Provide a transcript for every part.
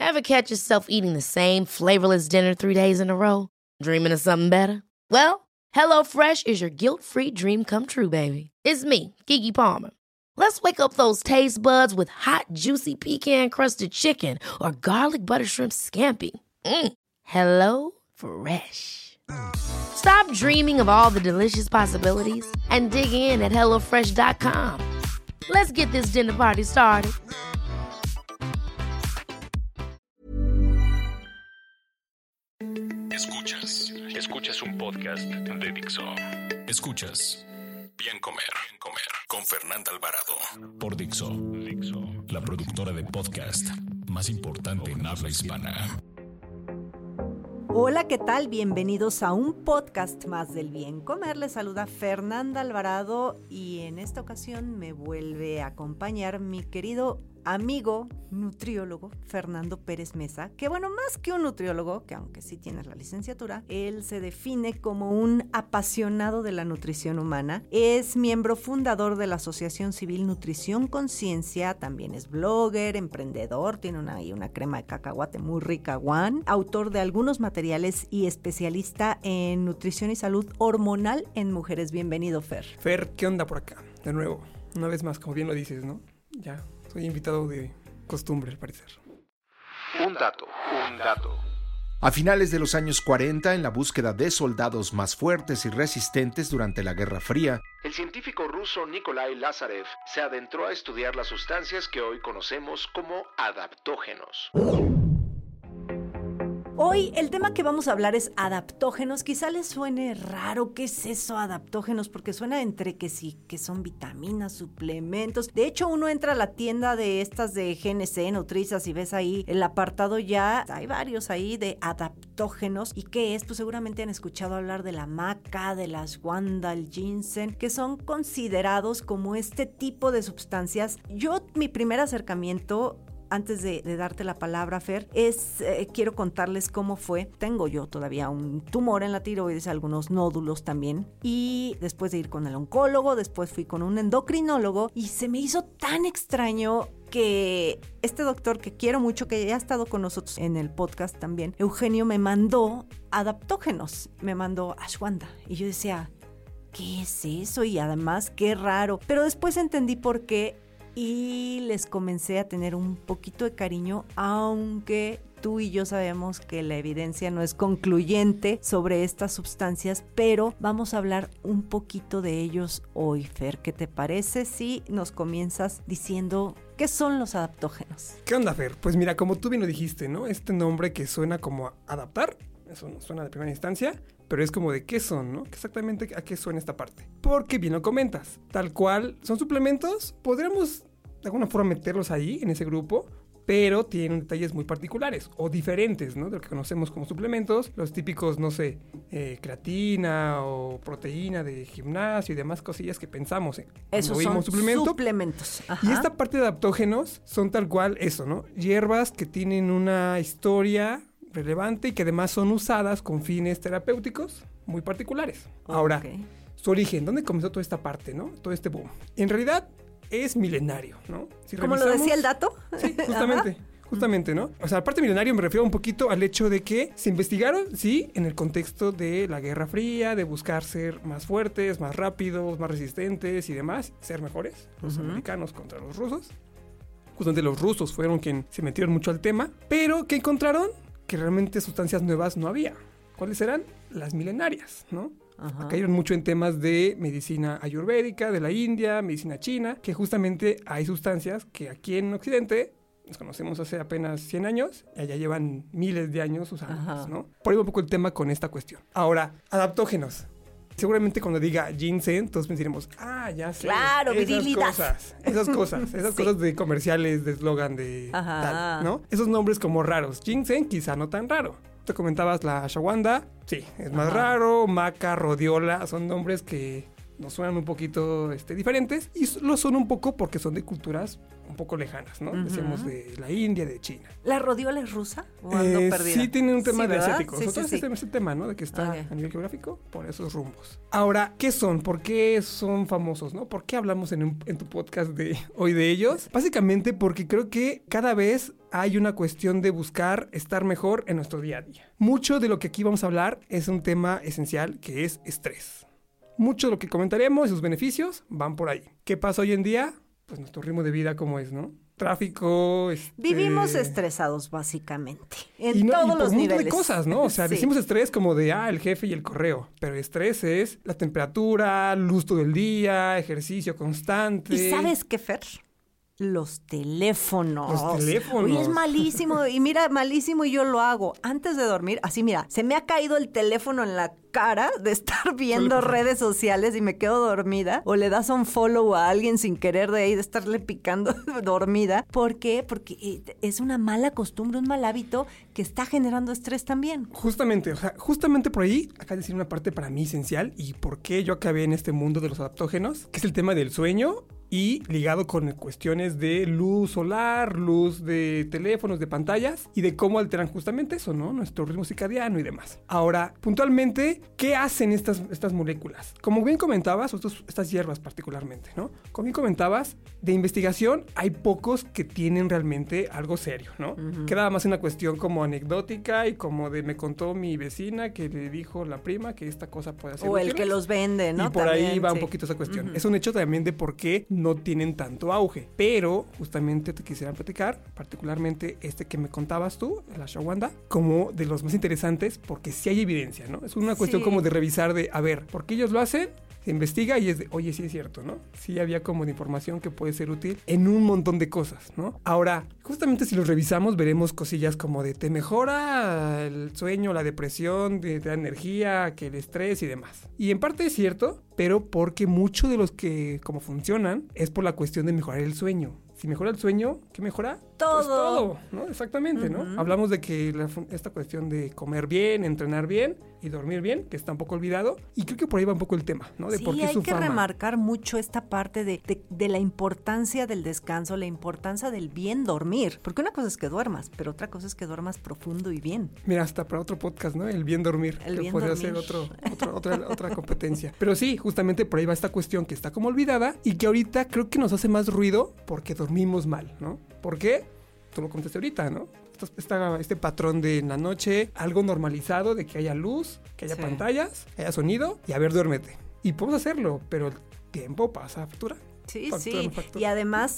Ever catch yourself eating the same flavorless dinner 3 days in a row? Dreaming of something better? Well, HelloFresh is your guilt-free dream come true, baby. It's me, Keke Palmer. Let's wake up those taste buds with hot, juicy pecan-crusted chicken or garlic butter shrimp scampi. Hello Fresh. Stop dreaming of all the delicious possibilities and dig in at HelloFresh.com. Let's get this dinner party started. Escuchas un podcast de Dixo. Escuchas Bien Comer con Fernanda Alvarado por Dixo, la productora de podcast más importante en habla hispana. Hola, ¿qué tal? Bienvenidos a un podcast más del Bien Comer. Les saluda Fernanda Alvarado y en esta ocasión me vuelve a acompañar mi querido amigo nutriólogo Fernando Pérez Mesa, que bueno, más que un nutriólogo, que aunque sí tiene la licenciatura, él se define como un apasionado de la nutrición humana, es miembro fundador de la Asociación Civil Nutrición Conciencia, también es blogger, emprendedor, tiene una crema de cacahuate muy rica, One, autor de algunos materiales y especialista en nutrición y salud hormonal en mujeres. Bienvenido, Fer. Fer, ¿qué onda por acá? De nuevo, una vez más, como bien lo dices, ¿no? Ya, soy invitado de costumbre, al parecer. Un dato. A finales de los años 40, en la búsqueda de soldados más fuertes y resistentes durante la Guerra Fría, el científico ruso Nikolai Lazarev se adentró a estudiar las sustancias que hoy conocemos como adaptógenos. Hoy el tema que vamos a hablar es adaptógenos. Quizá les suene raro, ¿qué es eso adaptógenos? Porque suena entre que sí, que son vitaminas, suplementos. De hecho, uno entra a la tienda de estas de GNC, Nutrizas, y ves ahí el apartado ya, hay varios ahí de adaptógenos. ¿Y qué es? Pues seguramente han escuchado hablar de la maca, de la ashwagandha, el ginseng, que son considerados como este tipo de sustancias. Mi primer acercamiento, antes de darte la palabra, Fer, quiero contarles cómo fue. Tengo yo todavía un tumor en la tiroides, algunos nódulos también, y después de ir con el oncólogo, después fui con un endocrinólogo y se me hizo tan extraño que este doctor que quiero mucho, que ya ha estado con nosotros en el podcast también, Eugenio, me mandó adaptógenos, me mandó ashwagandha, y yo decía, ¿qué es eso? Y además, qué raro. Pero después entendí por qué y les comencé a tener un poquito de cariño, aunque tú y yo sabemos que la evidencia no es concluyente sobre estas sustancias, pero vamos a hablar un poquito de ellos hoy. Fer, ¿qué te parece si nos comienzas diciendo qué son los adaptógenos? ¿Qué onda, Fer? Pues mira, como tú bien lo dijiste, ¿no? Este nombre que suena como adaptar, eso no suena de primera instancia, pero es como de qué son, ¿no? Exactamente a qué suena esta parte. Porque bien lo comentas, tal cual son suplementos, podríamos de alguna forma meterlos ahí en ese grupo, pero tienen detalles muy particulares o diferentes, ¿no? De lo que conocemos como suplementos, los típicos, no sé, creatina o proteína de gimnasio y demás cosillas que pensamos en. Esos son suplementos. Ajá. Y esta parte de adaptógenos son tal cual eso, ¿no? Hierbas que tienen una historia relevante y que además son usadas con fines terapéuticos muy particulares. Ahora, su origen, ¿dónde comenzó toda esta parte, no? Todo este boom. En realidad es milenario, ¿no? Si ¿Como lo decía el dato? Sí, justamente, ¿no? O sea, aparte milenario me refiero un poquito al hecho de que se investigaron, sí, en el contexto de la Guerra Fría, de buscar ser más fuertes, más rápidos, más resistentes y demás, ser mejores, los americanos contra los rusos. Justamente los rusos fueron quienes se metieron mucho al tema, pero ¿qué encontraron? Que realmente sustancias nuevas no había. ¿Cuáles eran? Las milenarias, ¿no? Ajá. Cayeron mucho en temas de medicina ayurvédica, de la India, medicina china, que justamente hay sustancias que aquí en Occidente nos conocemos hace apenas 100 años, y allá llevan miles de años usándolas, ¿no? Por ahí un poco el tema con esta cuestión. Ahora, adaptógenos. Seguramente cuando diga ginseng, todos pensaremos, ya sé. Claro, virilidad. Esas cosas de comerciales, de eslogan, de tal, ¿no? Esos nombres como raros. Ginseng quizá no tan raro. Te comentabas la ashwagandha, sí, es más raro. Maca, rodiola, son nombres que nos suenan un poquito diferentes y lo son un poco porque son de culturas un poco lejanas, ¿no? Decíamos de la India, de China. ¿La rodiola es rusa o ando perdida? Sí, tiene un tema de ¿verdad? asiáticos. Sí, ese tema, ¿no? De que está Okay. a nivel geográfico por esos rumbos. Ahora, ¿qué son? ¿Por qué son famosos, no? ¿Por qué hablamos en tu podcast de hoy de ellos? Básicamente porque creo que cada vez hay una cuestión de buscar estar mejor en nuestro día a día. Mucho de lo que aquí vamos a hablar es un tema esencial que es estrés. Mucho de lo que comentaremos y sus beneficios van por ahí. ¿Qué pasa hoy en día? Pues nuestro ritmo de vida como es, ¿no? Tráfico, Vivimos estresados, básicamente, en y todos por los un montón niveles. de cosas, ¿no? O sea, Sí. decimos estrés como de, el jefe y el correo. Pero estrés es la temperatura, luz todo el día, ejercicio constante. ¿Y sabes qué, Fer? Los teléfonos. Los teléfonos. Oye, es malísimo. Y mira, malísimo y yo lo hago. Antes de dormir, así mira, se me ha caído el teléfono en la cara de estar viendo redes sociales y me quedo dormida. O le das un follow a alguien sin querer de ahí, de estarle picando dormida. ¿Por qué? Porque es una mala costumbre, un mal hábito que está generando estrés también. Justamente, o sea, justamente por ahí, acá decir una parte para mí esencial y por qué yo acabé en este mundo de los adaptógenos, que es el tema del sueño y ligado con cuestiones de luz solar, luz de teléfonos, de pantallas y de cómo alteran justamente eso, ¿no? Nuestro ritmo circadiano y demás. Ahora, puntualmente, ¿qué hacen estas moléculas? Como bien comentabas, estas hierbas particularmente, ¿no? Como bien comentabas, de investigación hay pocos que tienen realmente algo serio, ¿no? Queda más una cuestión como anecdótica y como de me contó mi vecina que le dijo la prima que esta cosa puede ser O el útil. que los vende, ¿no? Y por ahí También, va un sí. poquito esa cuestión. Es un hecho también de por qué no tienen tanto auge. Pero justamente te quisiera platicar, particularmente que me contabas tú, el ashwagandha, como de los más interesantes porque sí hay evidencia, ¿no? Es una cuestión Sí. como de revisar de, a ver, ¿por qué ellos lo hacen? Se investiga y es de, oye, sí es cierto, ¿no? Sí había como de información que puede ser útil en un montón de cosas, ¿no? Ahora, justamente si los revisamos, veremos cosillas como de te mejora el sueño, la depresión, te da energía, que el estrés y demás. Y en parte es cierto, pero porque mucho de los que como funcionan es por la cuestión de mejorar el sueño. Si mejora el sueño, ¿qué mejora? Todo. Pues todo, ¿no? Exactamente, ¿no? Hablamos de que esta cuestión de comer bien, entrenar bien y dormir bien, que está un poco olvidado, y creo que por ahí va un poco el tema, ¿no? De por Sí, qué hay su que fama. remarcar mucho esta parte de la importancia del descanso, la importancia del bien dormir. Porque una cosa es que duermas, pero otra cosa es que duermas profundo y bien. Mira, hasta para otro podcast, ¿no? El bien dormir. El que bien podría dormir. ser otra competencia. Pero sí, justamente por ahí va esta cuestión que está como olvidada y que ahorita creo que nos hace más ruido porque dormimos mal, ¿no? ¿Por qué? Tú lo contaste ahorita, ¿no? Este patrón de en la noche, algo normalizado de que haya luz, que haya Sí. pantallas, que haya sonido y a ver, duérmete. Y podemos hacerlo, pero el tiempo pasa factura. Sí, Factura, sí. no factura. Y además,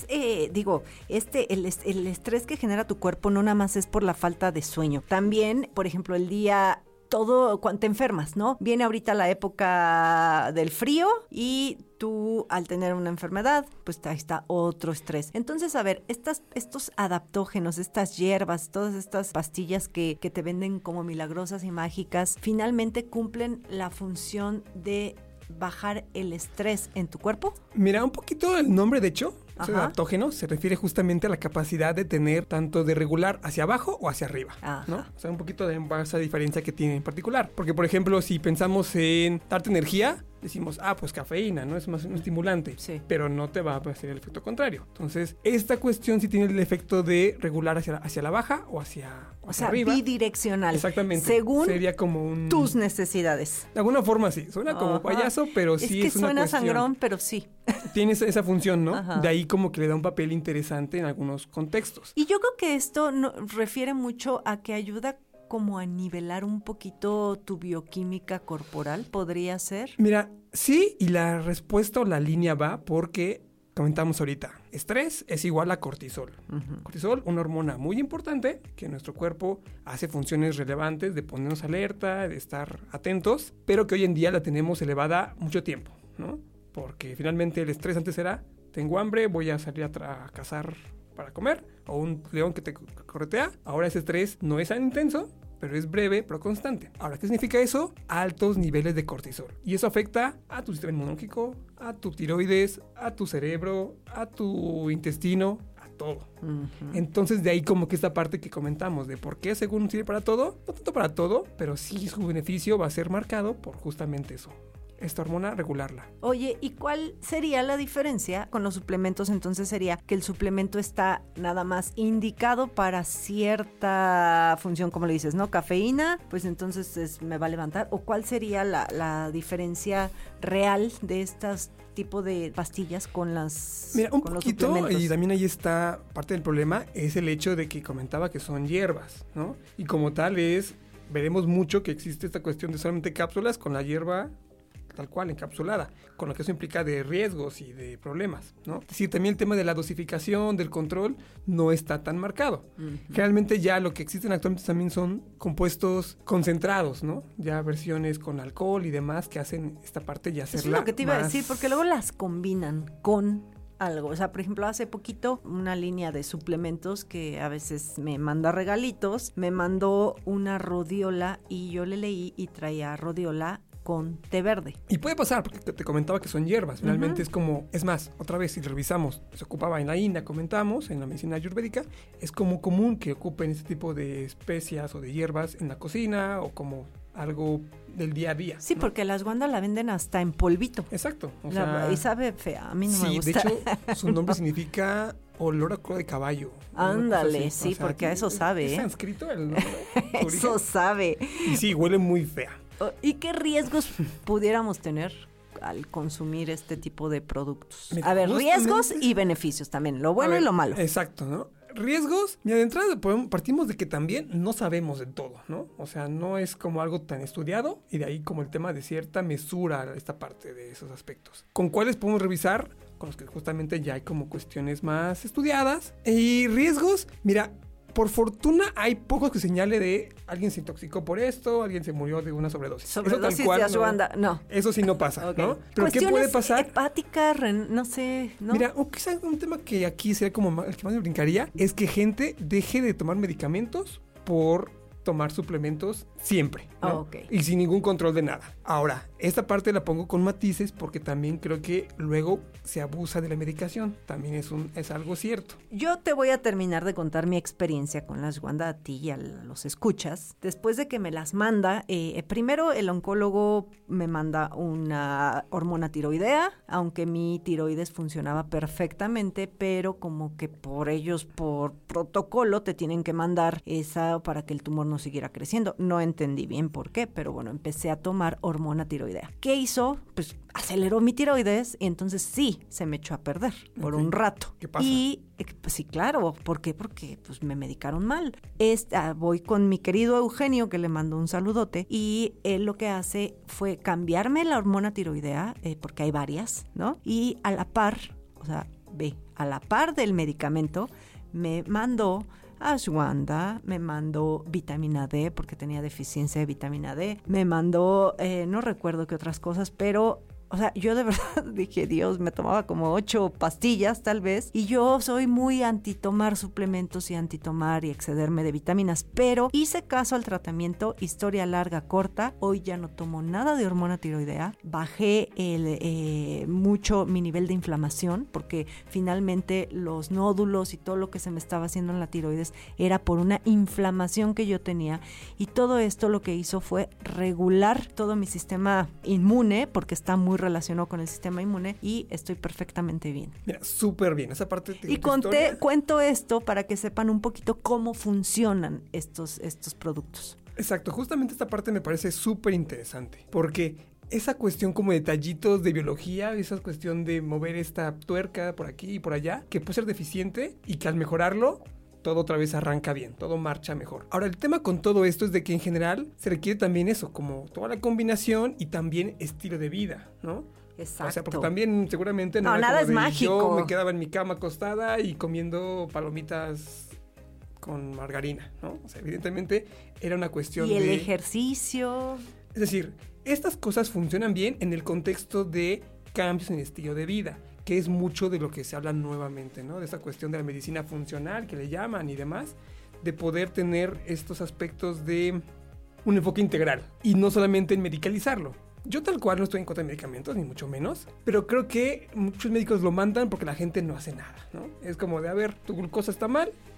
el estrés que genera tu cuerpo no nada más es por la falta de sueño. También, por ejemplo, el día... cuando te enfermas, ¿no? Viene ahorita la época del frío y tú al tener una enfermedad, pues ahí está otro estrés. Entonces, a ver, estos adaptógenos, estas hierbas, todas estas pastillas que te venden como milagrosas y mágicas, finalmente cumplen la función de bajar el estrés en tu cuerpo. Mira, un poquito el nombre, de hecho, Ajá. adaptógeno, se refiere justamente a la capacidad de tener tanto de regular hacia abajo o hacia arriba, Ajá. ¿no? O sea, un poquito de esa diferencia que tiene en particular. Porque, por ejemplo, si pensamos en darte energía, decimos, pues cafeína, ¿no? Es más un estimulante. Sí. Pero no te va a hacer el efecto contrario. Entonces, esta cuestión sí tiene el efecto de regular hacia la baja o hacia O sea, arriba. bidireccional. Exactamente. Según Sería como un... tus necesidades. De alguna forma sí. Suena como Ajá. payaso, pero sí que es una suena cuestión. sangrón, pero sí. Tiene esa función, ¿no? Ajá. De ahí como que le da un papel interesante en algunos contextos. Y yo creo que esto refiere mucho a que ayuda como a nivelar un poquito tu bioquímica corporal, ¿podría ser? Mira, sí, y la respuesta o la línea va porque comentamos ahorita, estrés es igual a cortisol. Cortisol, una hormona muy importante que nuestro cuerpo hace funciones relevantes de ponernos alerta, de estar atentos, pero que hoy en día la tenemos elevada mucho tiempo, ¿no? Porque finalmente el estrés antes era, tengo hambre, voy a salir a cazar para comer, o un león que te corretea. Ahora ese estrés no es tan intenso, pero es breve, pero constante. Ahora, ¿qué significa eso? Altos niveles de cortisol. Y eso afecta a tu sistema inmunológico, a tu tiroides, a tu cerebro, a tu intestino, a todo. Entonces, de ahí como que esta parte que comentamos de por qué según sirve para todo, no tanto para todo, pero sí su beneficio va a ser marcado por justamente eso. esta hormona, regularla. Oye, ¿y cuál sería la diferencia con los suplementos? Entonces sería que el suplemento está nada más indicado para cierta función, como le dices, ¿no? Cafeína, pues entonces me va a levantar. ¿O cuál sería la diferencia real de estas tipo de pastillas con las Mira, un con los poquito, suplementos? y también ahí está parte del problema, es el hecho de que comentaba que son hierbas, ¿no? Y como tal veremos mucho que existe esta cuestión de solamente cápsulas con la hierba tal cual, encapsulada, con lo que eso implica de riesgos y de problemas, ¿no? Es decir, también el tema de la dosificación, del control, no está tan marcado. Generalmente ya lo que existen actualmente también son compuestos concentrados, ¿no? Ya versiones con alcohol y demás que hacen esta parte ya hacerla. Eso es lo que te iba a más... decir, porque luego las combinan con algo. O sea, por ejemplo, hace poquito una línea de suplementos que a veces me manda regalitos, me mandó una rodiola y yo le leí y traía rodiola con té verde. Y puede pasar, porque te comentaba que son hierbas. Finalmente es como, es más, otra vez, si revisamos, se ocupaba en la India, comentamos, en la medicina ayurvédica, es como común que ocupen este tipo de especias o de hierbas en la cocina o como algo del día a día. Sí, ¿no? porque las guandas la venden hasta en polvito. Exacto. O Y sabe fea, a mí no me gusta. Sí, de hecho, su nombre significa olor a cola de caballo. Ándale, así. sí, porque a eso sabe, ¿Es ¿eh? sánscrito el nombre? ¿Su Eso origen? sabe. Y sí, huele muy fea. ¿Y qué riesgos pudiéramos tener al consumir este tipo de productos? Mira, A ver, justamente- riesgos y beneficios también, lo bueno A ver, y lo malo. Exacto, ¿no? Riesgos, mira, de entrada partimos de que también no sabemos de todo, ¿no? O sea, no es como algo tan estudiado y de ahí como el tema de cierta mesura esta parte de esos aspectos. ¿Con cuáles podemos revisar? Con los que justamente ya hay como cuestiones más estudiadas. Y riesgos, mira, por fortuna hay pocos que señale de alguien se intoxicó por esto, alguien se murió de una sobredosis. Sobredosis Eso tal de cual, ashwagandha, no. Eso sí no pasa, Ok. ¿no? Pero ¿qué puede pasar? Hepática, no sé, ¿no? Mira, o quizás un tema que aquí sería como el que más me brincaría es que gente deje de tomar medicamentos por tomar suplementos siempre, ¿no? Ok. Y sin ningún control de nada. Ahora, esta parte la pongo con matices porque también creo que luego se abusa de la medicación. También es algo cierto. Yo te voy a terminar de contar mi experiencia con la ashwagandha a ti y a los escuchas. Después de que me las manda, primero el oncólogo me manda una hormona tiroidea, aunque mi tiroides funcionaba perfectamente, pero como que por protocolo, te tienen que mandar esa para que el tumor no siguiera creciendo. No entendí bien por qué, pero bueno, empecé a tomar hormona tiroidea. ¿Qué hizo? Pues aceleró mi tiroides y entonces sí, se me echó a perder por un rato. ¿Qué pasa? Y pues sí, claro. ¿Por qué? Porque pues me medicaron mal. Voy con mi querido Eugenio, que le mando un saludote, y él lo que hace fue cambiarme la hormona tiroidea, porque hay varias, ¿no? Y a la par, a la par del medicamento, me mandó ashwagandha, me mandó vitamina D porque tenía deficiencia de vitamina D, me mandó, no recuerdo qué otras cosas, pero o sea, yo de verdad dije, Dios, me tomaba como 8 pastillas tal vez, y yo soy muy anti tomar suplementos y anti tomar y excederme de vitaminas, pero hice caso al tratamiento, historia larga, corta, hoy ya no tomo nada de hormona tiroidea, bajé mucho mi nivel de inflamación, porque finalmente los nódulos y todo lo que se me estaba haciendo en la tiroides era por una inflamación que yo tenía, y todo esto lo que hizo fue regular todo mi sistema inmune, porque está muy relacionado con el sistema inmune, y estoy perfectamente bien. Mira, súper bien. Esa parte Y cuento esto para que sepan un poquito cómo funcionan estos productos. Exacto, justamente esta parte me parece súper interesante, porque esa cuestión como detallitos de biología, esa cuestión de mover esta tuerca por aquí y por allá, que puede ser deficiente y que al mejorarlo, todo otra vez arranca bien, todo marcha mejor. Ahora, el tema con todo esto es de que en general se requiere también eso, como toda la combinación y también estilo de vida, ¿no? Exacto. O sea, porque también seguramente no era nada como es de mágico. yo me quedaba en mi cama acostada y comiendo palomitas con margarina, ¿no? O sea, evidentemente era una cuestión y el de ejercicio. Es decir, estas cosas funcionan bien en el contexto de cambios en el estilo de vida, que es mucho de lo que se habla nuevamente, ¿no? De esa cuestión de la medicina funcional que le llaman y demás, de poder tener estos aspectos de un enfoque integral y no solamente en medicalizarlo. Yo tal cual no estoy en contra de medicamentos, ni mucho menos, pero creo que muchos médicos lo mandan porque la gente no hace nada, ¿no? Es como de, a ver, tu glucosa está mal,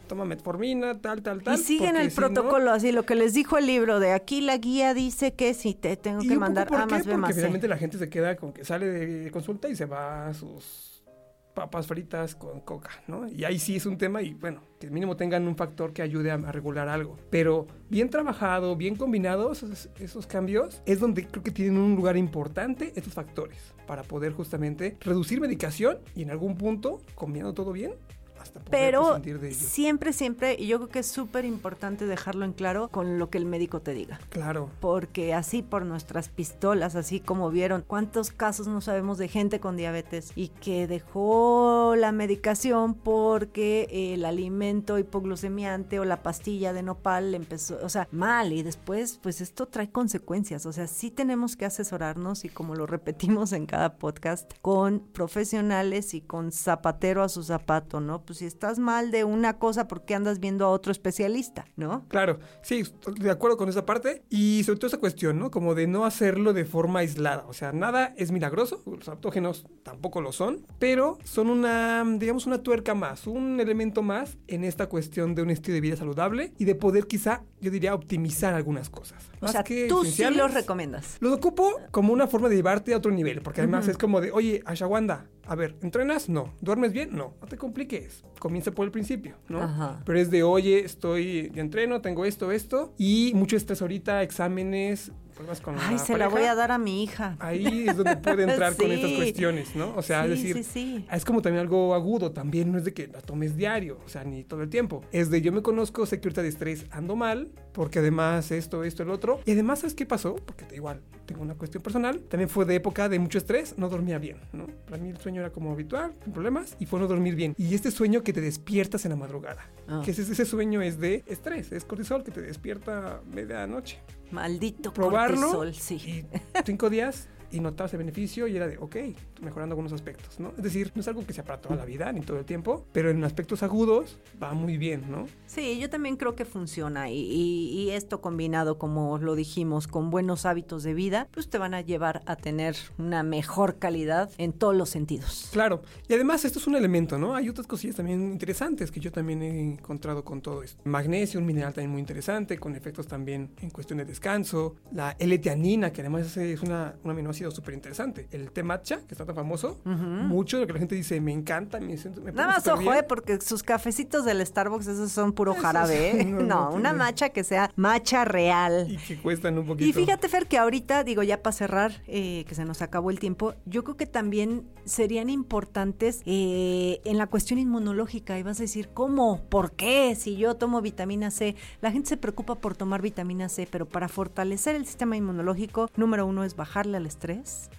toma metformina, tal. Y siguen el protocolo, así lo que les dijo el libro, de aquí la guía dice que si te tengo que mandar A más B más C. Porque finalmente la gente se queda con que sale de consulta y se va a sus papas fritas con coca, ¿no? Y ahí sí es un tema y bueno, que mínimo tengan un factor que ayude a regular algo. Pero bien trabajado, bien combinados, esos cambios, es donde creo que tienen un lugar importante estos factores para poder justamente reducir medicación y en algún punto, combinando todo bien, hasta poder pero prescindir de ello. Siempre, y yo creo que es súper importante dejarlo en claro con lo que el médico te diga. Claro. Porque así por nuestras pistolas, así como vieron, ¿cuántos casos no sabemos de gente con diabetes y que dejó la medicación porque el alimento hipoglucemiante o la pastilla de nopal empezó, o sea, mal, y después pues esto trae consecuencias, o sea, sí tenemos que asesorarnos y como lo repetimos en cada podcast, con profesionales y con zapatero a su zapato, ¿no? Pues si estás mal de una cosa, ¿por qué andas viendo a otro especialista, no? Claro, sí, estoy de acuerdo con esa parte y sobre todo esa cuestión, ¿no? Como de no hacerlo de forma aislada, o sea, nada es milagroso, los adaptógenos tampoco lo son, pero son una tuerca más, un elemento más en esta cuestión de un estilo de vida saludable y de poder quizá, yo diría, optimizar algunas cosas. O sea, tú sí los recomiendas. Los ocupo como una forma de llevarte a otro nivel, porque además es como de, oye, ashwagandha, a ver, ¿entrenas? No. ¿Duermes bien? No. No te compliques. Comienza por el principio, ¿no? Ajá. Pero es de, oye, ya entreno, tengo esto, y mucho estrés ahorita, exámenes, problemas con Ay, se la voy a dar a mi hija. Ahí es donde puede entrar Sí. con estas cuestiones, ¿no? O sea, Sí, es decir, sí. es como también algo agudo, también no es de que la tomes diario, o sea, ni todo el tiempo. Es de, yo me conozco, sé que ahorita de estrés ando mal, porque además esto, el otro. Y además, ¿sabes qué pasó? Porque igual tengo una cuestión personal. También fue de época de mucho estrés, no dormía bien, ¿no? Para mí el sueño era como habitual, sin problemas, y fue no dormir bien. Y este sueño que te despiertas en la madrugada, que ese sueño es de estrés, es cortisol que te despierta medianoche. Maldito Probarlo cortisol, sí. Y 5 días y notabas el beneficio y era de, ok, mejorando algunos aspectos, ¿no? Es decir, no es algo que sea para toda la vida ni todo el tiempo, pero en aspectos agudos va muy bien, ¿no? Sí, yo también creo que funciona y esto combinado, como lo dijimos, con buenos hábitos de vida, pues te van a llevar a tener una mejor calidad en todos los sentidos. Claro, y además esto es un elemento, ¿no? Hay otras cosillas también interesantes que yo también he encontrado con todo esto. Magnesio, un mineral también muy interesante, con efectos también en cuestión de descanso. La L-teanina, que además es un aminoácido súper interesante. El té matcha, que está tan famoso, mucho de lo que la gente dice, me encanta, nada más ojo, porque sus cafecitos del Starbucks, esos son puro jarabe, ¿eh? No, una matcha que sea matcha real. Y que cuestan un poquito. Y fíjate, Fer, que ahorita, digo, ya para cerrar, que se nos acabó el tiempo, yo creo que también serían importantes en la cuestión inmunológica. Y vas a decir, ¿cómo? ¿Por qué? Si yo tomo vitamina C. La gente se preocupa por tomar vitamina C, pero para fortalecer el sistema inmunológico, número 1 es bajarle al estrés.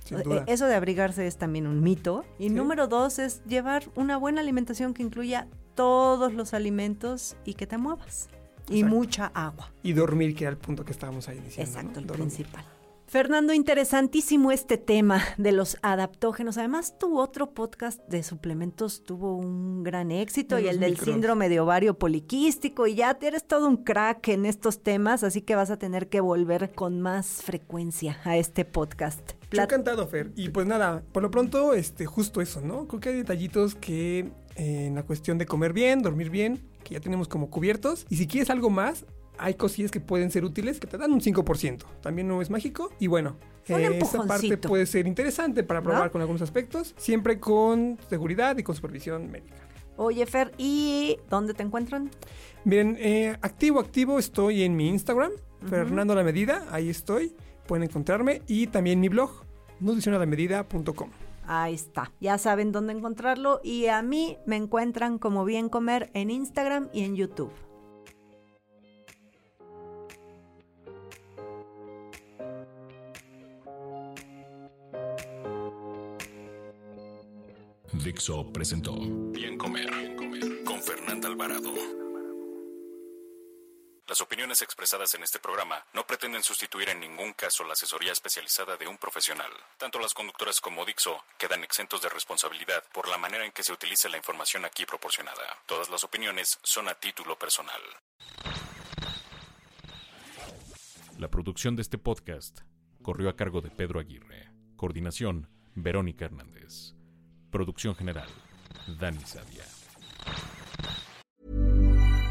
Eso de abrigarse es también un mito. Y sí. Número 2 es llevar una buena alimentación que incluya todos los alimentos y que te muevas. Exacto. Y mucha agua. Y dormir, que era el punto que estábamos ahí diciendo. Exacto, ¿no? el principal. Fernando, interesantísimo este tema de los adaptógenos. Además, tu otro podcast de suplementos tuvo un gran éxito y el del síndrome de ovario poliquístico, y ya eres todo un crack en estos temas, así que vas a tener que volver con más frecuencia a este podcast. Yo encantado, Fer. Y pues nada, por lo pronto, justo eso, ¿no? Creo que hay detallitos que en la cuestión de comer bien, dormir bien, que ya tenemos como cubiertos. Y si quieres algo más, hay cosillas que pueden ser útiles, que te dan un 5%. También no es mágico. Y bueno, esa parte puede ser interesante para probar, ¿no? Con algunos aspectos, siempre con seguridad y con supervisión médica. Oye, Fer, ¿y dónde te encuentran? Miren, activo estoy en mi Instagram, Fernando La Medida, ahí estoy. Pueden encontrarme, y también mi blog, nutricionalamedida.com. Ahí está, ya saben dónde encontrarlo, y a mí me encuentran como Bien Comer en Instagram y en YouTube. Dixo presentó Bien Comer con Fernanda Alvarado. Las opiniones expresadas en este programa no pretenden sustituir en ningún caso la asesoría especializada de un profesional. Tanto las conductoras como Dixo quedan exentos de responsabilidad por la manera en que se utiliza la información aquí proporcionada. Todas las opiniones son a título personal. La producción de este podcast corrió a cargo de Pedro Aguirre. Coordinación, Verónica Hernández. Producción general, Dani Sadia.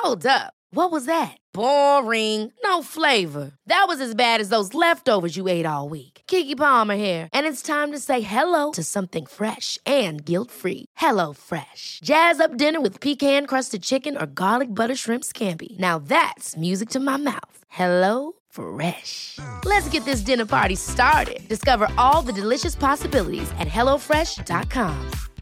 Hold up. What was that? Boring. No flavor. That was as bad as those leftovers you ate all week. Keke Palmer here, and it's time to say hello to something fresh and guilt-free. Hello Fresh. Jazz up dinner with pecan-crusted chicken or garlic butter shrimp scampi. Now that's music to my mouth. Hello Fresh. Let's get this dinner party started. Discover all the delicious possibilities at HelloFresh.com.